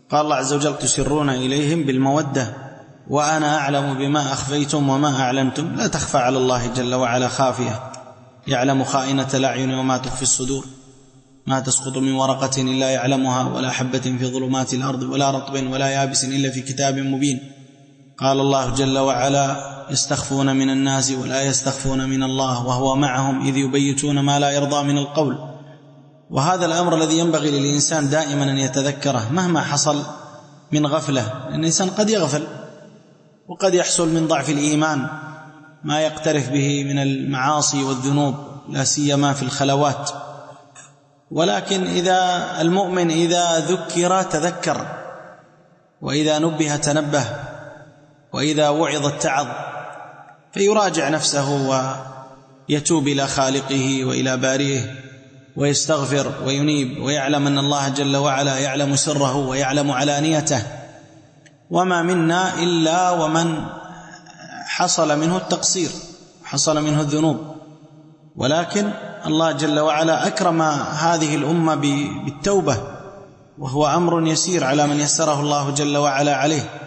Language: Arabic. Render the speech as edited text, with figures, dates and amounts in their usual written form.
قال الله عز وجل: تسرون إليهم بالمودة وأنا أعلم بما أخفيتم وما أعلنتم. لا تخفى على الله جل وعلا خافية، يعلم خائنة الأعين وما تخفي الصدور. ما تسقط من ورقة إلا يعلمها، ولا حبة في ظلمات الأرض، ولا رطب ولا يابس إلا في كتاب مبين. قال الله جل وعلا: يستخفون من الناس ولا يستخفون من الله وهو معهم إذ يبيتون ما لا يرضى من القول. وهذا الأمر الذي ينبغي للإنسان دائما أن يتذكره مهما حصل من غفلة. الإنسان قد يغفل، وقد يحصل من ضعف الإيمان ما يقترف به من المعاصي والذنوب، لا سيما في الخلوات. ولكن المؤمن إذا ذكر تذكر، وإذا نبه تنبه، وإذا وعظ اتعظ، فيراجع نفسه ويتوب إلى خالقه وإلى بارئه ويستغفر وينيب، ويعلم أن الله جل وعلا يعلم سره ويعلم علانيته. وما منا إلا ومن حصل منه التقصير، حصل منه الذنوب، ولكن الله جل وعلا أكرم هذه الأمة بالتوبة، وهو أمر يسير على من يسره الله جل وعلا عليه.